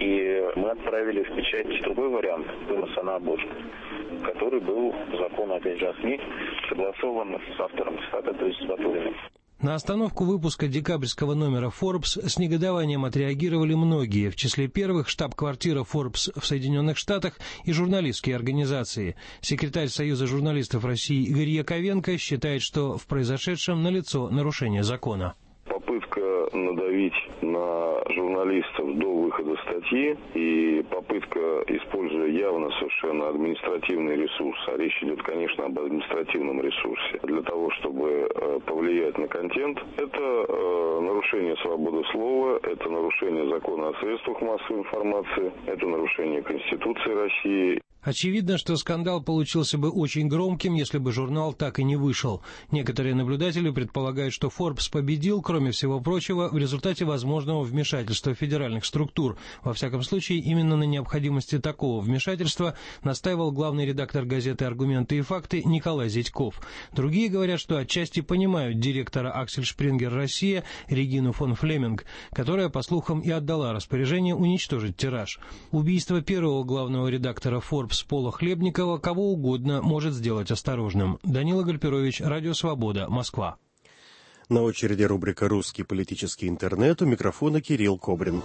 И мы отправили в печать другой вариант выноса на обложку, который был по закону, опять же, о СМИ, согласован с автором цитаты, то есть с Батуриным. На остановку выпуска декабрьского номера Forbes с негодованием отреагировали многие, в числе первых штаб-квартира Forbes в Соединенных Штатах и журналистские организации. Секретарь Союза журналистов России Игорь Яковенко считает, что в произошедшем налицо нарушение закона. Попытка надавить на журналистов до выхода статьи и попытка, используя явно совершенно административный ресурс, а речь идет, конечно, об административном ресурсе, для того, чтобы повлиять на контент, это нарушение свободы слова, это нарушение закона о средствах массовой информации, это нарушение Конституции России. Очевидно, что скандал получился бы очень громким, если бы журнал так и не вышел. Некоторые наблюдатели предполагают, что Forbes победил, кроме всего прочего, в результате возможного вмешательства федеральных структур. Во всяком случае, именно на необходимости такого вмешательства настаивал главный редактор газеты «Аргументы и факты» Николай Зятьков. Другие говорят, что отчасти понимают директора «Аксель Шпрингер Россия» Регину фон Флеминг, которая, по слухам, и отдала распоряжение уничтожить тираж. Убийство первого главного редактора Forbes Форбс Пола Хлебникова кого угодно может сделать осторожным. Данила Гальперович, Радио Свобода, Москва. На очереди рубрика «Русский политический интернет», у микрофона Кирилл Кобрин.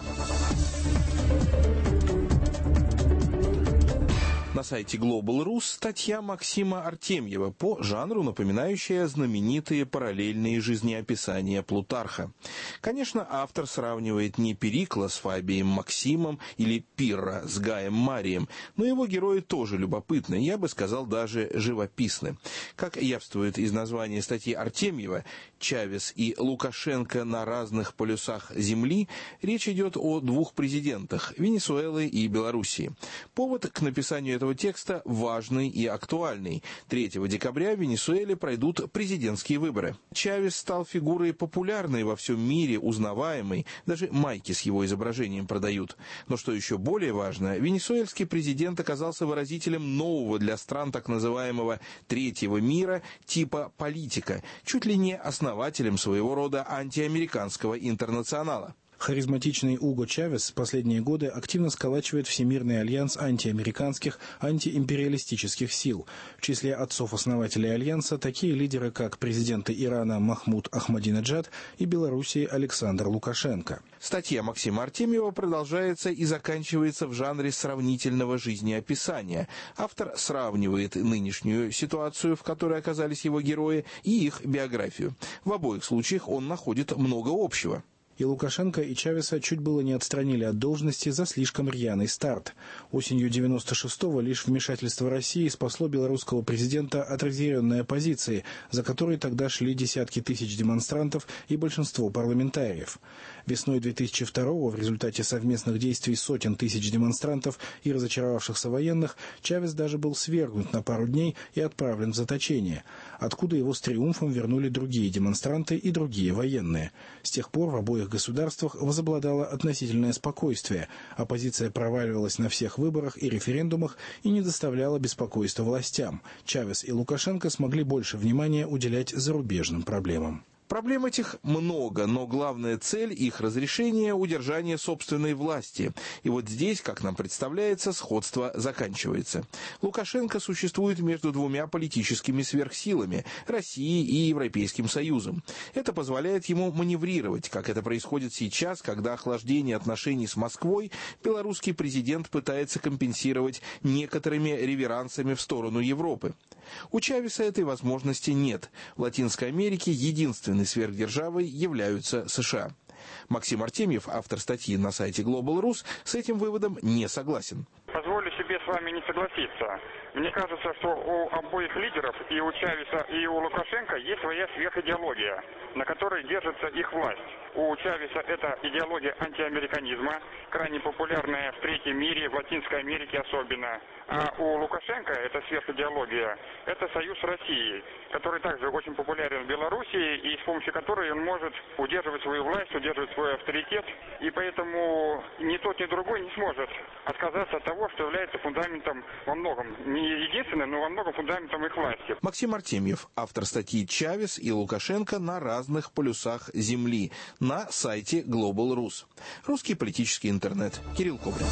На сайте Global.ру статья Максима Артемьева по жанру, напоминающая знаменитые параллельные жизнеописания Плутарха. Конечно, автор сравнивает не Перикла с Фабием Максимом или Пирра с Гаем Марием, но его герои тоже любопытны, я бы сказал, даже живописны. Как явствует из названия статьи Артемьева «Чавес и Лукашенко на разных полюсах Земли», речь идет о двух президентах – Венесуэлы и Белоруссии. Повод к написанию этого текста важный и актуальный. третьего декабря в Венесуэле пройдут президентские выборы. Чавес стал фигурой популярной во всем мире, узнаваемой, даже майки с его изображением продают. Но что еще более важно, венесуэльский президент оказался выразителем нового для стран так называемого третьего мира типа политика, чуть ли не основателем своего рода антиамериканского интернационала. Харизматичный Уго Чавес в последние годы активно сколачивает Всемирный альянс антиамериканских, антиимпериалистических сил. В числе отцов-основателей альянса такие лидеры, как президенты Ирана Махмуд Ахмадинеджад и Белоруссии Александр Лукашенко. Статья Максима Артемьева продолжается и заканчивается в жанре сравнительного жизнеописания. Автор сравнивает нынешнюю ситуацию, в которой оказались его герои, и их биографию. В обоих случаях он находит много общего. И Лукашенко, и Чавеса чуть было не отстранили от должности за слишком рьяный старт. Осенью девяносто шестого лишь вмешательство России спасло белорусского президента от разъяренной оппозиции, за которой тогда шли десятки тысяч демонстрантов и большинство парламентариев. Весной две тысячи второго в результате совместных действий сотен тысяч демонстрантов и разочаровавшихся военных Чавес даже был свергнут на пару дней и отправлен в заточение, откуда его с триумфом вернули другие демонстранты и другие военные. С тех пор в обоих государствах возобладало относительное спокойствие, оппозиция проваливалась на всех выборах и референдумах и не доставляла беспокойства властям. Чавес и Лукашенко смогли больше внимания уделять зарубежным проблемам. Проблем этих много, но главная цель их разрешения – удержание собственной власти. И вот здесь, как нам представляется, сходство заканчивается. Лукашенко существует между двумя политическими сверхсилами – Россией и Европейским Союзом. Это позволяет ему маневрировать, как это происходит сейчас, когда охлаждение отношений с Москвой белорусский президент пытается компенсировать некоторыми реверансами в сторону Европы. У Чавеса этой возможности нет. В Латинской Америке единственной сверхдержавой являются США. Максим Артемьев, автор статьи на сайте Global.ру, с этим выводом не согласен. Позволю себе с вами не согласиться. Мне кажется, что у обоих лидеров, и у Чавеса, и у Лукашенко, есть своя сверхидеология, на которой держится их власть. У Чавеса это идеология антиамериканизма, крайне популярная в третьем мире, в Латинской Америке особенно. А у Лукашенко эта сверхидеология, это союз с Россией, который также очень популярен в Белоруссии, и с помощью которой он может удерживать свою власть, удерживать свой авторитет. И поэтому ни тот, ни другой не сможет отказаться от того, что является фундаментом во многом, не единственным, но во многом фундаментом их власти. Максим Артемьев, автор статьи «Чавес и Лукашенко на разных полюсах Земли» на сайте Global.ру. Русский политический интернет. Кирилл Кобрин.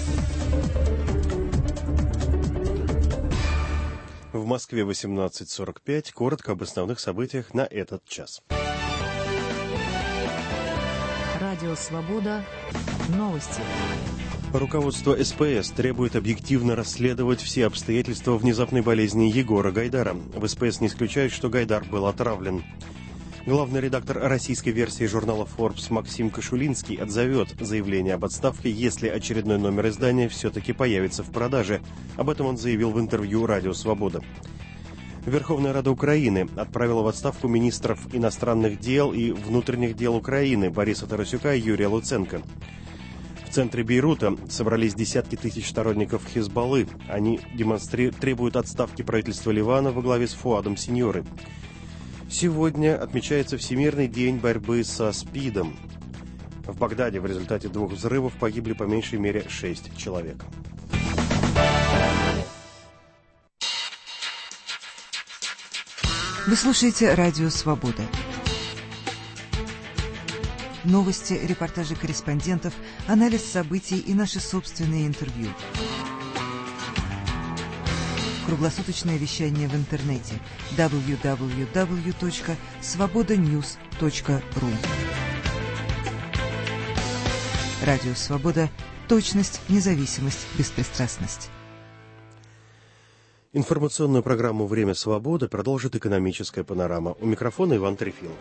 В Москве восемнадцать сорок пять. Коротко об основных событиях на этот час. Радио «Свобода». Новости. Руководство СПС требует объективно расследовать все обстоятельства внезапной болезни Егора Гайдара. В СПС не исключают, что Гайдар был отравлен. Главный редактор российской версии журнала Forbes Максим Кошулинский отзовет заявление об отставке, если очередной номер издания все-таки появится в продаже. Об этом он заявил в интервью «Радио Свобода». Верховная Рада Украины отправила в отставку министров иностранных дел и внутренних дел Украины Бориса Тарасюка и Юрия Луценко. В центре Бейрута собрались десятки тысяч сторонников Хизбаллы. Они демонстри... требуют отставки правительства Ливана во главе с Фуадом Синьоры. Сегодня отмечается Всемирный день борьбы со СПИДом. В Багдаде в результате двух взрывов погибли по меньшей мере шесть человек. Вы слушаете «Радио Свобода». Новости, репортажи корреспондентов, анализ событий и наши собственные интервью. Круглосуточное вещание в интернете дабл ю дабл ю дабл ю точка свобода ньюс точка ру. Радио «Свобода». Точность, независимость, беспристрастность. Информационную программу «Время свободы» продолжит экономическая панорама. У микрофона Иван Трефилов.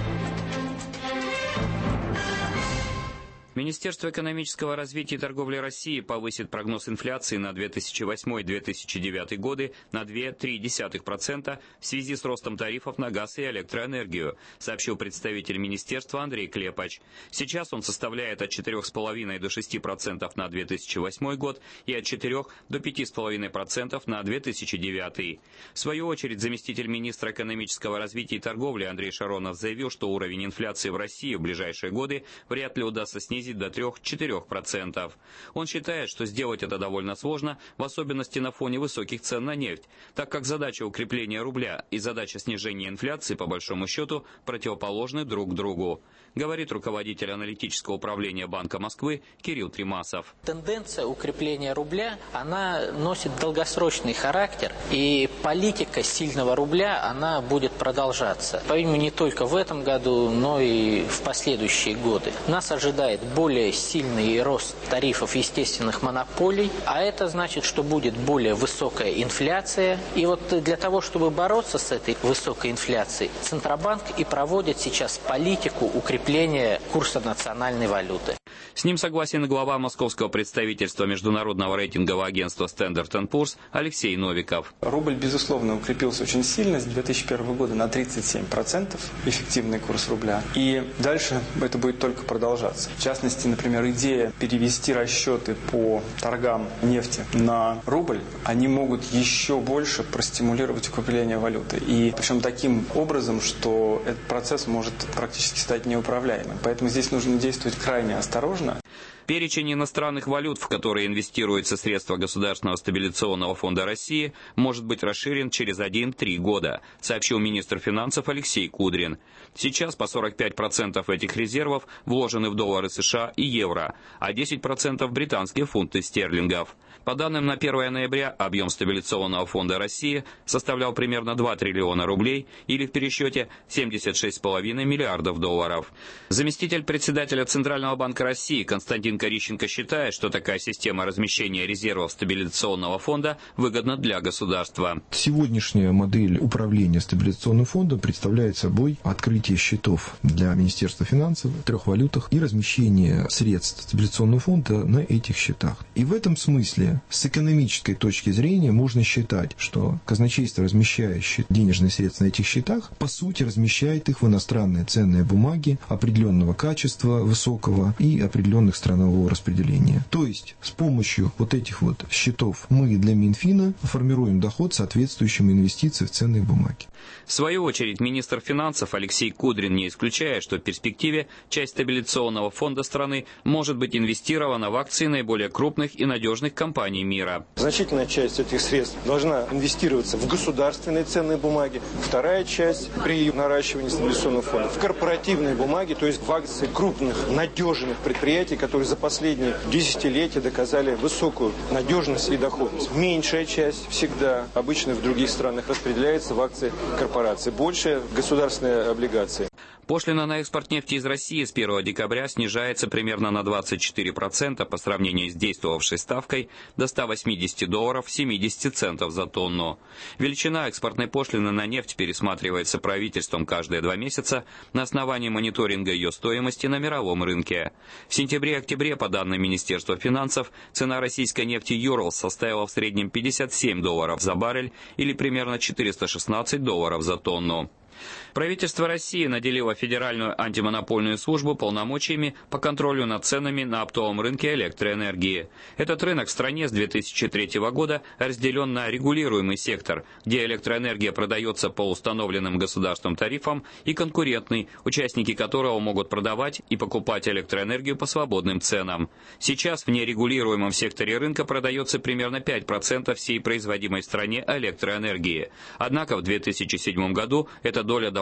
Министерство экономического развития и торговли России повысит прогноз инфляции на две тысячи восьмой — две тысячи девятый годы на два целых три десятых процента в связи с ростом тарифов на газ и электроэнергию, сообщил представитель министерства Андрей Клепач. Сейчас он составляет от четырёх с половиной до шести процентов на две тысячи восьмой год и от четырёх до пяти с половиной процентов на две тысячи девятый. В свою очередь, заместитель министра экономического развития и торговли Андрей Шаронов заявил, что уровень инфляции в России в ближайшие годы вряд ли удастся снизить до трёх-четырёх процентов. Он считает, что сделать это довольно сложно, в особенности на фоне высоких цен на нефть, так как задача укрепления рубля и задача снижения инфляции, по большому счету, противоположны друг другу, говорит руководитель аналитического управления Банка Москвы Кирилл Тремасов. Тенденция укрепления рубля, она носит долгосрочный характер, и политика сильного рубля, она будет продолжаться. По-видимому, не только в этом году, но и в последующие годы. Нас ожидает более сильный рост тарифов естественных монополий, а это значит, что будет более высокая инфляция. И вот для того, чтобы бороться с этой высокой инфляцией, Центробанк и проводит сейчас политику укрепления курса национальной валюты. С ним согласен глава московского представительства международного рейтингового агентства Standard энд Poor's Алексей Новиков. Рубль, безусловно, укрепился очень сильно с две тысячи первого года на тридцать семь процентов, эффективный курс рубля. И дальше это будет только продолжаться. В частности, например, идея перевести расчеты по торгам нефти на рубль, они могут еще больше простимулировать укрепление валюты. И причем таким образом, что этот процесс может практически стать неуправляемым. Поэтому здесь нужно действовать крайне осторожно. Перечень иностранных валют, в которые инвестируются средства Государственного стабилизационного фонда России, может быть расширен через один-три года, сообщил министр финансов Алексей Кудрин. Сейчас по сорок пять процентов этих резервов вложены в доллары США и евро, а десять процентов в британские фунты стерлингов. По данным на первое ноября, объем Стабилизационного фонда России составлял примерно два триллиона рублей или в пересчете семьдесят шесть с половиной миллиардов долларов. Заместитель председателя Центрального банка России Константин Корищенко считает, что такая система размещения резервов Стабилизационного фонда выгодна для государства. Сегодняшняя модель управления Стабилизационным фондом представляет собой открытие счетов для Министерства финансов в трех валютах и размещение средств Стабилизационного фонда на этих счетах. И в этом смысле с экономической точки зрения можно считать, что казначейство, размещающее денежные средства на этих счетах, по сути размещает их в иностранные ценные бумаги определенного качества, высокого и определенных странового распределения. То есть с помощью вот этих вот счетов мы для Минфина формируем доход, соответствующим инвестициям в ценные бумаги. В свою очередь министр финансов Алексей Кудрин не исключает, что в перспективе часть Стабилизационного фонда страны может быть инвестирована в акции наиболее крупных и надежных компаний мира. Значительная часть этих средств должна инвестироваться в государственные ценные бумаги. Вторая часть при наращивании Стабилизационного фонда в корпоративные бумаги, то есть в акции крупных, надежных предприятий, которые за последние десятилетия доказали высокую надежность и доходность. Меньшая часть всегда, обычно в других странах, распределяется в акции корпораций. Большая – государственные облигации. Пошлина на экспорт нефти из России с первого декабря снижается примерно на двадцать четыре процента по сравнению с действовавшей ставкой до ста восьмидесяти долларов семидесяти центов за тонну. Величина экспортной пошлины на нефть пересматривается правительством каждые два месяца на основании мониторинга ее стоимости на мировом рынке. В сентябре-октябре, по данным Министерства финансов, цена российской нефти Urals составила в среднем пятьдесят семь долларов за баррель или примерно четыреста шестнадцать долларов за тонну. Правительство России наделило Федеральную антимонопольную службу полномочиями по контролю над ценами на оптовом рынке электроэнергии. Этот рынок в стране с две тысячи третьего года разделен на регулируемый сектор, где электроэнергия продается по установленным государством тарифам, и конкурентный, участники которого могут продавать и покупать электроэнергию по свободным ценам. Сейчас в нерегулируемом секторе рынка продается примерно пять процентов всей производимой в стране электроэнергии. Однако в две тысячи седьмом году эта доля должна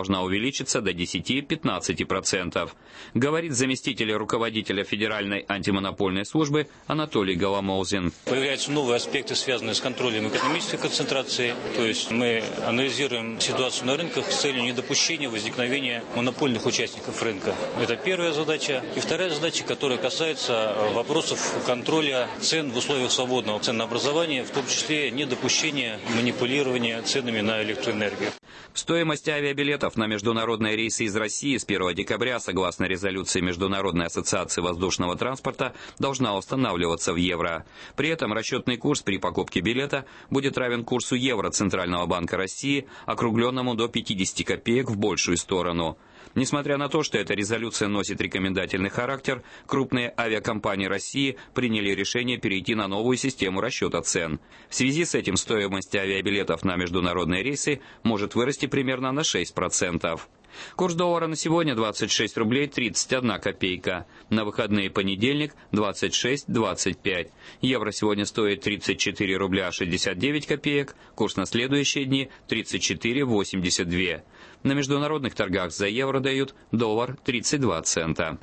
должна увеличиться до десяти-пятнадцати процентов, говорит заместитель руководителя Федеральной антимонопольной службы Анатолий Голомолзин. Появляются новые аспекты, связанные с контролем экономической концентрации. То есть мы анализируем ситуацию на рынках с целью недопущения возникновения монопольных участников рынка. Это первая задача. И вторая задача, которая касается вопросов контроля цен в условиях свободного ценообразования, в том числе недопущения манипулирования ценами на электроэнергию. Стоимость авиабилетов на международные рейсы из России с первого декабря, согласно резолюции Международной ассоциации воздушного транспорта, должна устанавливаться в евро. При этом расчетный курс при покупке билета будет равен курсу евро Центрального банка России, округленному до пятидесяти копеек в большую сторону. Несмотря на то, что эта резолюция носит рекомендательный характер, крупные авиакомпании России приняли решение перейти на новую систему расчета цен. В связи с этим стоимость авиабилетов на международные рейсы может вырасти примерно на шесть процентов. Курс доллара на сегодня двадцать шесть рублей тридцать одна копейка. На выходные понедельник двадцать шесть двадцать пять. Евро сегодня стоит тридцать четыре рубля шестьдесят девять копеек. Курс на следующие дни тридцать четыре восемьдесят два. На международных торгах за евро дают доллар тридцать два цента.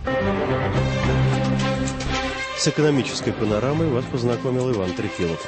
С экономической панорамой вас познакомил Иван Трефилов.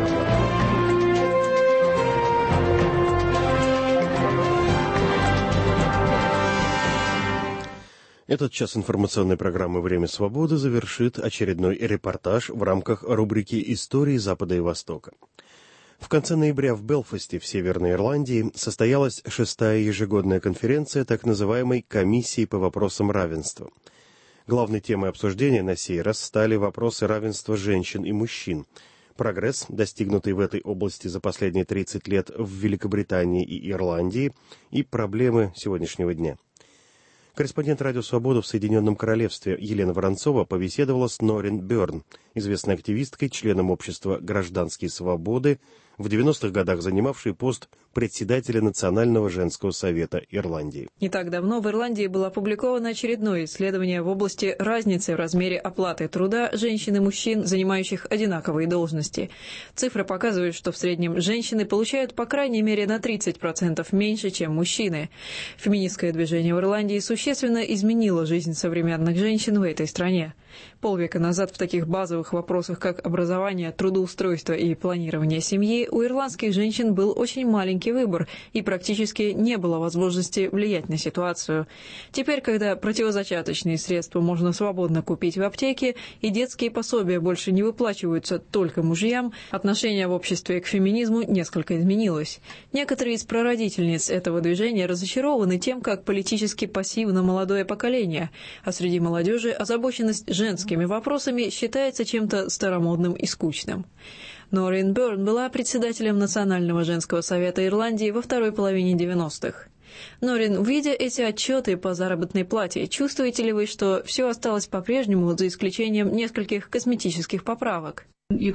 Этот час информационной программы «Время свободы» завершит очередной репортаж в рамках рубрики «Истории Запада и Востока». В конце ноября в Белфасте в Северной Ирландии состоялась шестая ежегодная конференция так называемой «Комиссии по вопросам равенства». Главной темой обсуждения на сей раз стали вопросы равенства женщин и мужчин, прогресс, достигнутый в этой области за последние тридцать лет в Великобритании и Ирландии, и проблемы сегодняшнего дня. Корреспондент «Радио Свобода» в Соединенном Королевстве Елена Воронцова побеседовала с Норин Бёрн, известной активисткой, членом общества «Гражданские свободы», в девяностых годах занимавшей пост председателя Национального женского совета Ирландии. Не так давно в Ирландии было опубликовано очередное исследование в области разницы в размере оплаты труда женщин и мужчин, занимающих одинаковые должности. Цифры показывают, что в среднем женщины получают по крайней мере на тридцать процентов меньше, чем мужчины. Феминистское движение в Ирландии существенно изменило жизнь современных женщин в этой стране. Полвека назад в таких базовых вопросах, как образование, трудоустройство и планирование семьи, у ирландских женщин был очень маленький выбор и практически не было возможности влиять на ситуацию. Теперь, когда противозачаточные средства можно свободно купить в аптеке и детские пособия больше не выплачиваются только мужьям, отношение в обществе к феминизму несколько изменилось. Некоторые из прародительниц этого движения разочарованы тем, как политически пассивно молодое поколение, а среди молодежи озабоченность женскими вопросами считается чем-то старомодным и скучным. Норин Бёрн была председателем Национального женского совета Ирландии во второй половине девяностых. Норин, видя эти отчеты по заработной плате, чувствуете ли вы, что все осталось по-прежнему, за исключением нескольких косметических поправок? Я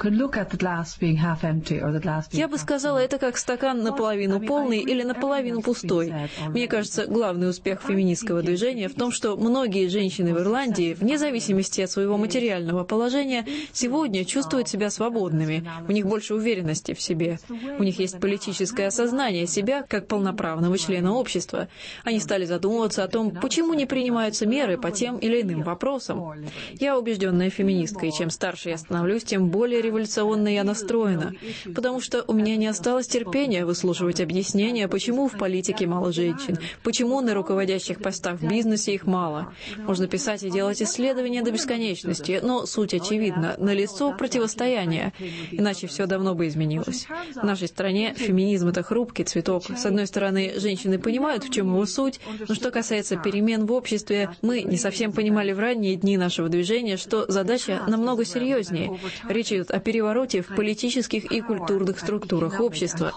бы сказала, это как стакан наполовину полный или наполовину пустой. Мне кажется, главный успех феминистского движения в том, что многие женщины в Ирландии, вне зависимости от своего материального положения, сегодня чувствуют себя свободными. У них больше уверенности в себе. У них есть политическое осознание себя как полноправного члена общества. Они стали задумываться о том, почему не принимаются меры по тем или иным вопросам. Я убежденная феминистка, и чем старше я становлюсь, тем более более революционно я настроена, потому что у меня не осталось терпения выслушивать объяснения, почему в политике мало женщин, почему на руководящих постах в бизнесе их мало. Можно писать и делать исследования до бесконечности, но суть очевидна, налицо противостояние, иначе все давно бы изменилось. В нашей стране феминизм — это хрупкий цветок. С одной стороны, женщины понимают, в чем его суть, но что касается перемен в обществе, мы не совсем понимали в ранние дни нашего движения, что задача намного серьезнее. Речь идет о перевороте в политических и культурных структурах общества.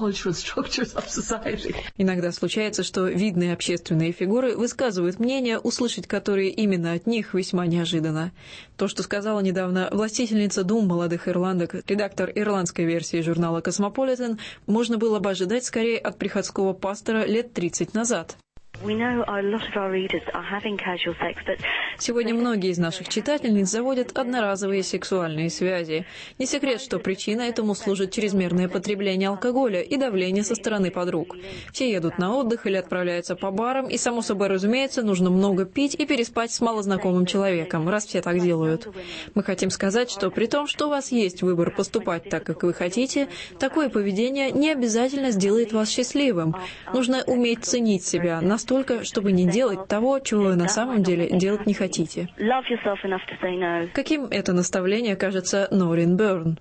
Иногда случается, что видные общественные фигуры высказывают мнения, услышать которые именно от них весьма неожиданно. То, что сказала недавно властительница дум молодых ирландок, редактор ирландской версии журнала «Космополитен», можно было бы ожидать скорее от приходского пастора лет тридцать назад. Сегодня многие из наших читательниц заводят одноразовые сексуальные связи. Не секрет, что причиной этому служит чрезмерное потребление алкоголя и давление со стороны подруг. Все едут на отдых или отправляются по барам, и, само собой разумеется, нужно много пить и переспать с малознакомым человеком, раз все так делают. Мы хотим сказать, что при том, что у вас есть выбор поступать так, как вы хотите, такое поведение не обязательно сделает вас счастливым. Нужно уметь ценить себя настолько, чтобы не делать того, чего вы на самом деле делать не хотите. Каким это наставление кажется Норин Берн?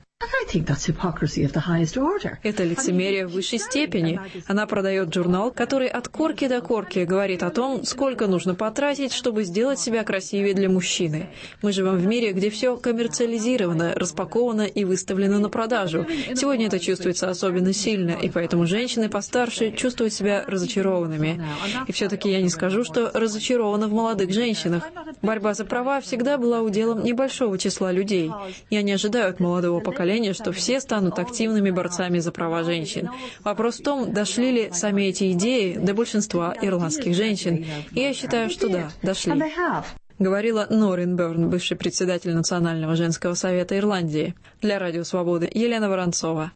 Это лицемерие в высшей степени. Она продает журнал, который от корки до корки говорит о том, сколько нужно потратить, чтобы сделать себя красивее для мужчины. Мы живем в мире, где все коммерциализировано, распаковано и выставлено на продажу. Сегодня это чувствуется особенно сильно, и поэтому женщины постарше чувствуют себя разочарованными. И все-таки я не скажу, что разочарована в молодых женщинах. Борьба за права всегда была уделом небольшого числа людей. Я не ожидаю от молодого поколения, что все станут активными борцами за права женщин. Вопрос в том, дошли ли сами эти идеи до большинства ирландских женщин. И я считаю, что да, дошли. Говорила Норин Берн, бывший председатель Национального женского совета Ирландии. Для Радио Свободы Елена Воронцова.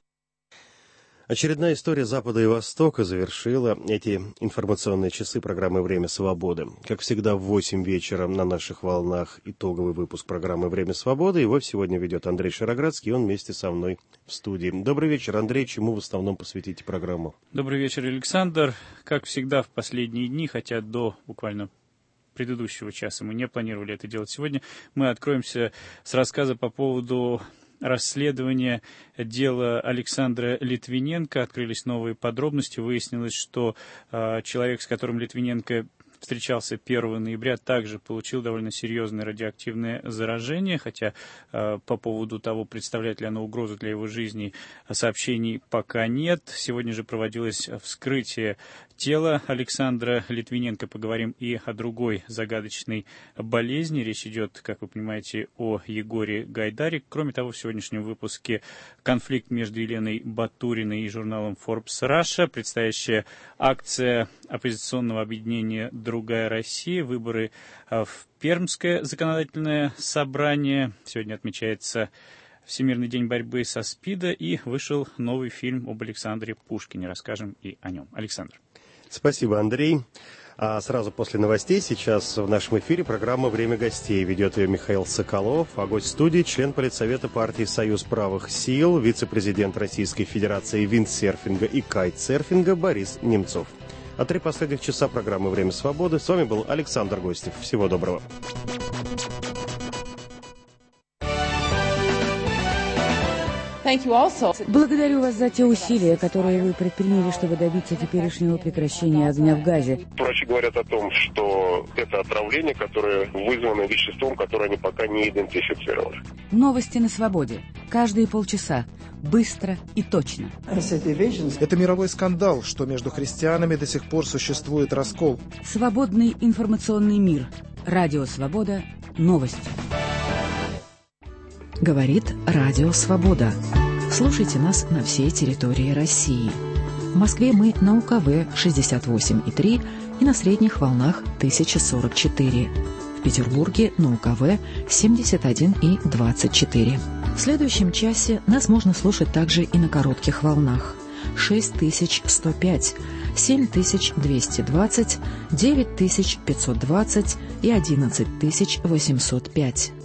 Очередная история Запада и Востока завершила эти информационные часы программы «Время свободы». Как всегда, в восемь вечера на наших волнах итоговый выпуск программы «Время свободы». Его сегодня ведет Андрей Шароградский, и он вместе со мной в студии. Добрый вечер, Андрей. Чему в основном посвятите программу? Добрый вечер, Александр. Как всегда, в последние дни, хотя до буквально предыдущего часа мы не планировали это делать сегодня, мы откроемся с рассказа по поводу расследования дела Александра Литвиненко. Открылись новые подробности. Выяснилось, что э, человек, с которым Литвиненко встречался первого ноября, также получил довольно серьезное радиоактивное заражение, хотя э, по поводу того, представляет ли оно угрозу для его жизни, сообщений пока нет. Сегодня же проводилось вскрытие тела Александра Литвиненко. Поговорим и о другой загадочной болезни. Речь идет, как вы понимаете, о Егоре Гайдаре. Кроме того, в сегодняшнем выпуске конфликт между Еленой Батуриной и журналом Forbes Russia, предстоящая акция оппозиционного объединения «Другая Россия», выборы в Пермское законодательное собрание. Сегодня отмечается Всемирный день борьбы со СПИДом, и вышел новый фильм об Александре Пушкине. Расскажем и о нем. Александр. Спасибо, Андрей. А сразу после новостей сейчас в нашем эфире программа «Время гостей». Ведет ее Михаил Соколов, а гость студии — член Политсовета партии «Союз правых сил», вице-президент Российской Федерации виндсерфинга и кайтсерфинга Борис Немцов. А три последних часа программы «Время свободы». С вами был Александр Гостев. Всего доброго. Благодарю вас за те усилия, которые вы предприняли, чтобы добиться теперешнего прекращения огня в Газе. Врачи говорят о том, что это отравление, которое вызвано веществом, которое они пока не идентифицировали. Новости на свободе. Каждые полчаса. Быстро и точно. Это мировой скандал, что между христианами до сих пор существует раскол. Свободный информационный мир. Радио Свобода. Новости. Говорит Радио Свобода. Слушайте нас на всей территории России. В Москве мы на УКВ шестьдесят восемь и три и на средних волнах тысяча сорок четыре. В Петербурге на УКВ семьдесят один и двадцать четыре. В следующем часе нас можно слушать также и на коротких волнах. шесть тысяч сто пять, семь тысяч двести двадцать, девять тысяч пятьсот двадцать и одиннадцать тысяч восемьсот пять.